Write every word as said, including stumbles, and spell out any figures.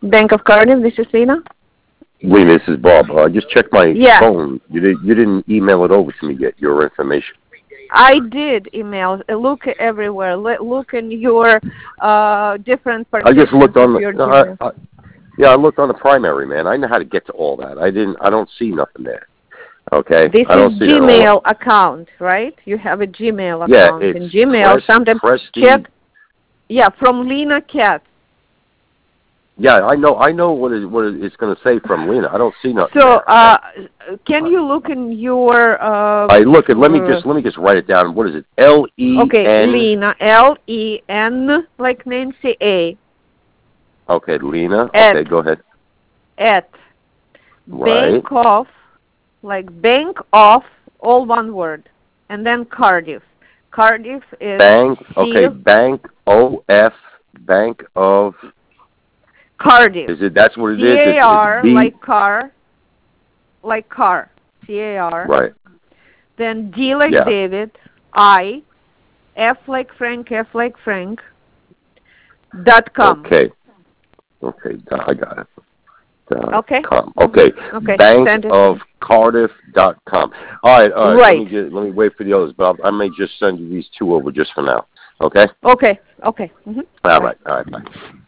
Bank of Cardiff, this is Lena. Wait, this is Bob. I uh, just checked my yeah. phone. You, did, you didn't email it over to me yet, your information. I did email. Look everywhere. Look in your uh, different partitions I just looked on of your the, Gmail. I, I, yeah, I looked on the primary, man. I know how to get to all that. I didn't. I don't see nothing there. Okay. This I don't is see Gmail account, right? You have a Gmail account. Yeah, in it's Gmail. press, Sometimes press check. the, Yeah, from Lena Katz. Yeah, I know. I know what it, what it's going to say from Lena. I don't see nothing. So, there, uh, can you look in your? Uh, I look at. Let me uh, just let me just write it down. What is it? L E N. Okay, Lena. L E N like Nancy A. Okay, Lena. At, okay, go ahead. At right. Bank of, like Bank of, all one word, and then Cardiff. Cardiff is Bank. C Okay, Bank O F. Bank of. Cardiff. Is it? That's what it C is. A R it's, it's like car, like car. C A R. Right. Then D like yeah. David. I. F like Frank. F like Frank. Dot com. Okay. Okay, I got it. Dot okay. Com. Okay. Okay. Bank of Cardiff dot com. All right. All right. right. Let me just, let me wait for the others, but I may just send you these two over just for now. Okay. Okay. Okay. Mm-hmm. All right. All right. Bye.